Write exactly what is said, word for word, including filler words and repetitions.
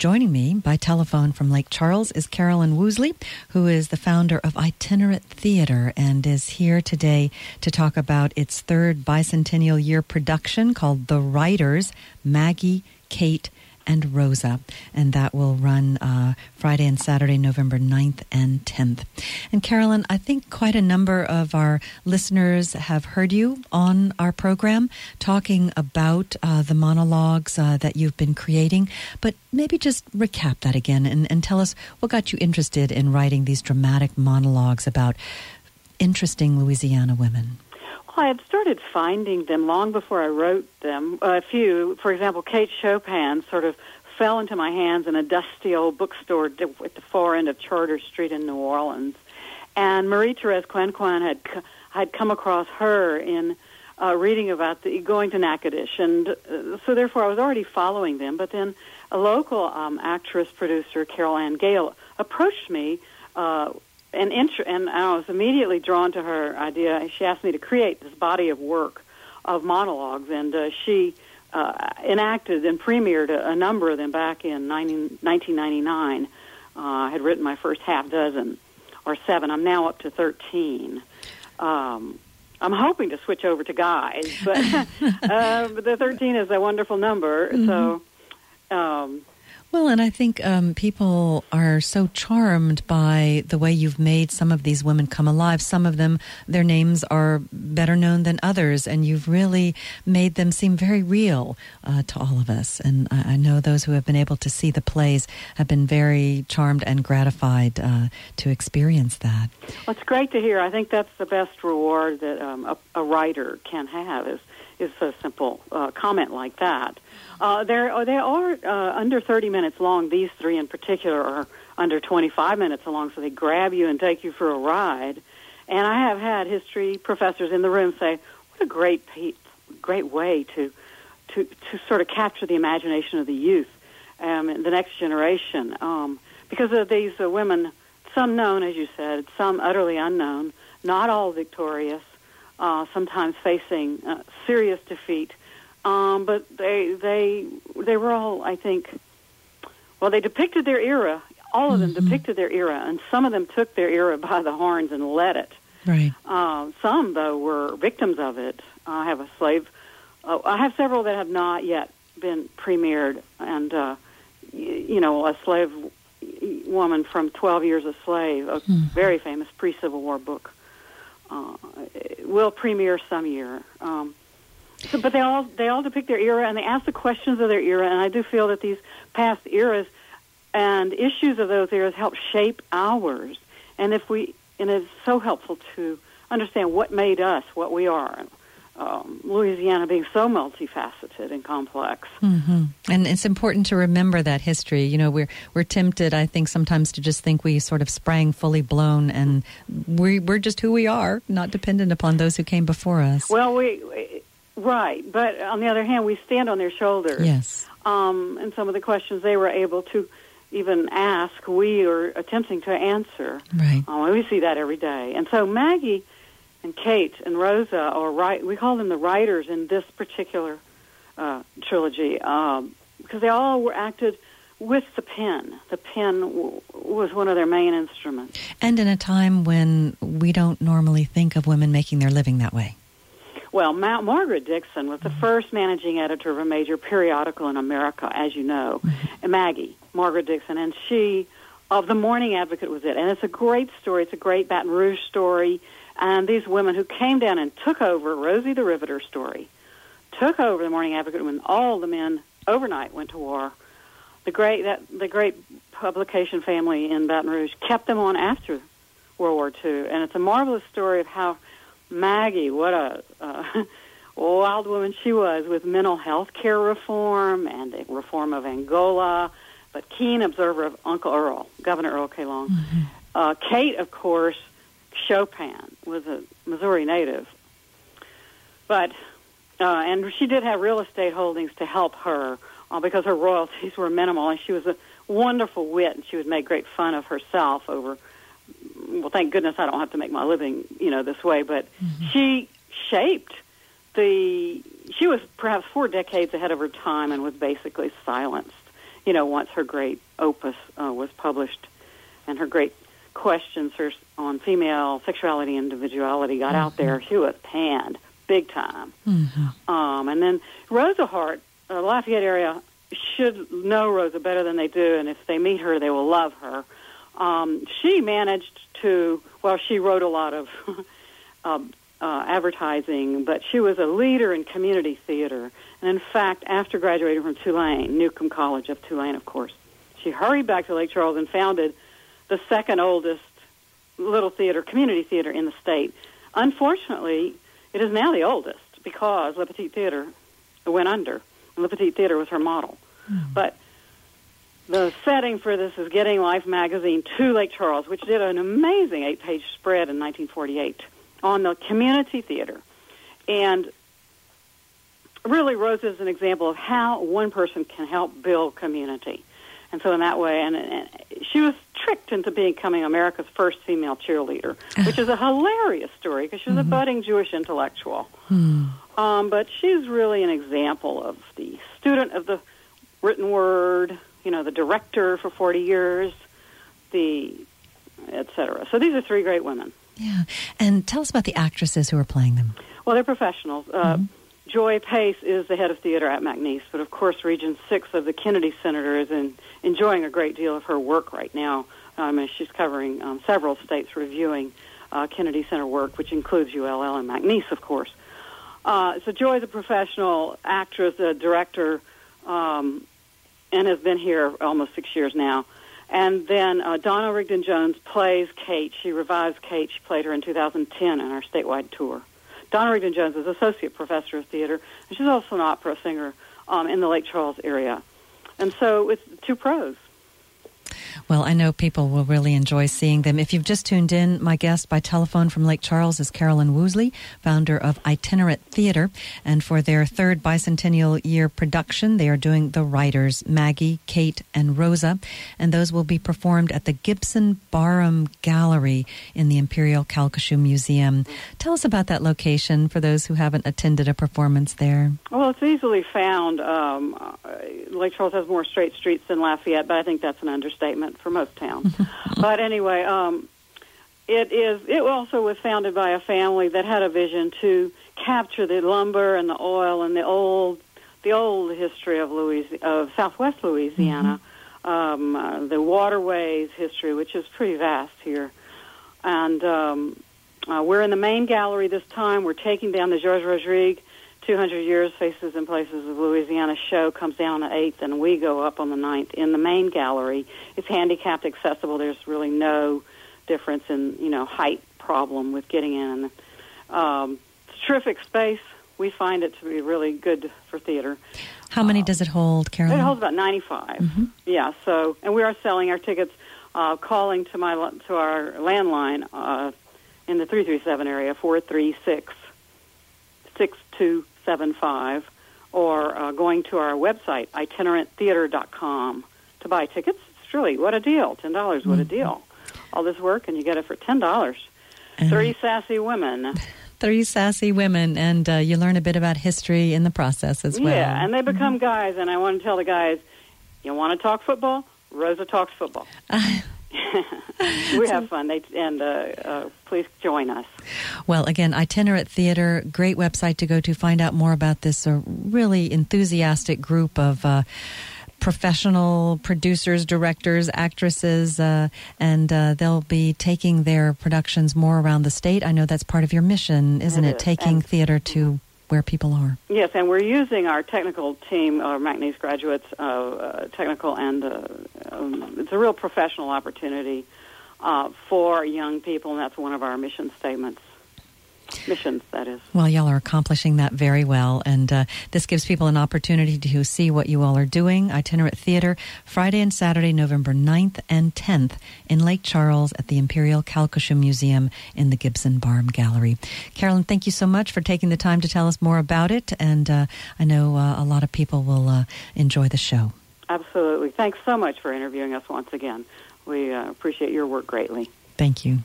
Joining me by telephone from Lake Charles is Carolyn Woosley, who is the founder of Itinerant Theater and is here today to talk about its third bicentennial year production called The Writers, Maggie, Kate, and Rosa. And that will run uh, Friday and Saturday, November ninth and tenth. And Carolyn, I think quite a number of our listeners have heard you on our program talking about uh, the monologues uh, that you've been creating. But maybe just recap that again and, and tell us what got you interested in writing these dramatic monologues about interesting Louisiana women. Well, I had started finding them long before I wrote them. A few, for example, Kate Chopin sort of fell into my hands in a dusty old bookstore at the far end of Charter Street in New Orleans. And Marie-Thérèse Quen-Quen had had come across her in uh, reading about the going to Natchitoches. And uh, so therefore I was already following them. But then a local um, actress, producer, Carol Ann Gale, approached me uh And, int- and I was immediately drawn to her idea. She asked me to create this body of work of monologues, and uh, she uh, enacted and premiered a, a number of them back in nineteen ninety-nine. Uh, I had written my first half dozen, or seven. I'm now up to thirteen. Um, I'm hoping to switch over to guys, but, uh, but the thirteen is a wonderful number, mm-hmm. so... Um, Well, and I think um, people are so charmed by the way you've made some of these women come alive. Some of them, their names are better known than others, and you've really made them seem very real uh, to all of us. And I, I know those who have been able to see the plays have been very charmed and gratified uh, to experience that. Well, it's great to hear. I think that's the best reward that um, a, a writer can have is, is a simple uh, comment like that. Uh, they're, they are uh, under thirty minutes long. These three in particular are under twenty-five minutes long, so they grab you and take you for a ride. And I have had history professors in the room say, what a great great way to to, to sort of capture the imagination of the youth um, and the next generation. Um, because of these uh, women, some known, as you said, some utterly unknown, not all victorious, uh, sometimes facing uh, serious defeat. Um, but they they they were all, I think, well, they depicted their era. All of them mm-hmm. depicted their era, and some of them took their era by the horns and led it. Right. Uh, some, though, were victims of it. I have a slave. Uh, I have several that have not yet been premiered, and uh, y- you know, a slave woman from twelve Years a Slave, a mm-hmm. very famous pre-Civil War book, uh, will premiere some year. Um, So, but they all they all depict their era, and they ask the questions of their era, and I do feel that these past eras and issues of those eras help shape ours. And if we, and it's so helpful to understand what made us what we are. Um, Louisiana being so multifaceted and complex, mm-hmm. and it's important to remember that history. You know, we're we're tempted, I think, sometimes to just think we sort of sprang fully blown, and we we're just who we are, not dependent upon those who came before us. Well, we. we Right, but on the other hand, we stand on their shoulders. Yes. Um, and some of the questions they were able to even ask, we are attempting to answer. Right. Um, we see that every day. And so Maggie and Kate and Rosa, are right, we call them the writers in this particular uh, trilogy, um, because they all were acted with the pen. The pen w- was one of their main instruments. And in a time when we don't normally think of women making their living that way. Well, Ma- Margaret Dixon was the first managing editor of a major periodical in America, as you know, mm-hmm. and Maggie, Margaret Dixon, and she, of the Morning Advocate was it. And it's a great story. It's a great Baton Rouge story. And these women who came down and took over, Rosie the Riveter story, took over the Morning Advocate when all the men overnight went to war. The great that the great publication family in Baton Rouge kept them on after World War Two. And it's a marvelous story of how Maggie, what a uh, wild woman she was with mental health care reform and the reform of Angola, but keen observer of Uncle Earl, Governor Earl K. Long. Mm-hmm. Uh, Kate, of course, Chopin was a Missouri native, but uh, and she did have real estate holdings to help her uh, because her royalties were minimal, and she was a wonderful wit, and she would make great fun of herself over. Well, thank goodness I don't have to make my living, you know, this way. But mm-hmm. she shaped the. She was perhaps four decades ahead of her time and was basically silenced you know, once her great opus uh, was published, and her great questions her, on female sexuality and individuality got mm-hmm. out there, she was panned big time. Mm-hmm. Um, and then Rosa Hart, uh, Lafayette area should know Rosa better than they do, and if they meet her, they will love her. Um, she managed to, well, she wrote a lot of um, uh, advertising, but she was a leader in community theater. And in fact, after graduating from Tulane, Newcomb College of Tulane, of course, she hurried back to Lake Charles and founded the second oldest little theater, community theater in the state. Unfortunately, it is now the oldest because Le Petit Theater went under. And Le Petit Theater was her model. Mm. But the setting for this is Getting Life magazine to Lake Charles, which did an amazing eight-page spread in nineteen forty-eight on the community theater. And really, Rosa is an example of how one person can help build community. And so in that way, and, and she was tricked into becoming America's first female cheerleader, which is a hilarious story because she was mm-hmm. a budding Jewish intellectual. Mm. Um, but she's really an example of the student of the written word, you know, the director for forty years, the et cetera. So these are three great women. Yeah. And tell us about the actresses who are playing them. Well, they're professionals. Uh, mm-hmm. Joy Pace is the head of theater at McNeese, but of course Region six of the Kennedy Center is in, enjoying a great deal of her work right now. Um, and she's covering um, several states reviewing uh, Kennedy Center work, which includes U L L and McNeese, of course. Uh, so Joy is a professional actress, a director, um, and has been here almost six years now. And then uh, Donna Rigdon-Jones plays Kate. She revives Kate. She played her in two thousand ten on our statewide tour. Donna Rigdon-Jones is Associate Professor of Theater, and she's also an opera singer um, in the Lake Charles area. And so it's two pros. Well, I know people will really enjoy seeing them. If you've just tuned in, my guest by telephone from Lake Charles is Carolyn Woosley, founder of Itinerant Theater. And for their third bicentennial year production, they are doing The Writers, Maggie, Kate, and Rosa. And those will be performed at the Gibson Barham Gallery in the Imperial Calcasieu Museum. Tell us about that location for those who haven't attended a performance there. Well, it's easily found. Um, Lake Charles has more straight streets than Lafayette, but I think that's an understatement for most towns. But anyway, um, it is. It also was founded by a family that had a vision to capture the lumber and the oil and the old, the old history of Louis of Southwest Louisiana, mm-hmm. um, uh, the waterways history, which is pretty vast here. And um, uh, we're in the main gallery this time. We're taking down the Georges Rodrigue two hundred years, Faces and Places of Louisiana show comes down on the eighth, and we go up on the ninth in the main gallery. It's handicapped accessible. There's really no difference in, you know, height problem with getting in. Um, it's a terrific space. We find it to be really good for theater. How many uh, does it hold, Carolyn? It holds about ninety-five. Mm-hmm. Yeah, so, and we are selling our tickets, uh, calling to my to our landline uh, in the three three seven area, four three six, six two seven five, or uh, going to our website, itinerant theater dot com, to buy tickets. It's really, what a deal, ten dollars, what a deal. All this work, and you get it for ten dollars. Uh, Three sassy women. Three sassy women, and uh, you learn a bit about history in the process as well. Yeah, and they become mm-hmm. guys, and I want to tell the guys, you want to talk football? Rosa talks football. Uh, we have fun, they, and uh, uh, please join us. Well, again, Itinerant Theater, great website to go to find out more about this uh, really enthusiastic group of uh, professional producers, directors, actresses, uh, and uh, they'll be taking their productions more around the state. I know that's part of your mission, isn't it? it? Is. Taking and theater to where people are. Yes, and we're using our technical team, our McNeese graduates, uh, uh, technical, and uh, um, it's a real professional opportunity uh, for young people, and that's one of our mission statements. Missions, that is. Well, y'all are accomplishing that very well, and uh, this gives people an opportunity to see what you all are doing. Itinerant Theater, Friday and Saturday, November ninth and tenth in Lake Charles at the Imperial Calcasieu Museum in the Gibson Barham Gallery. Carolyn, thank you so much for taking the time to tell us more about it, and uh, I know uh, a lot of people will uh, enjoy the show. Absolutely. Thanks so much for interviewing us once again. We uh, appreciate your work greatly. Thank you.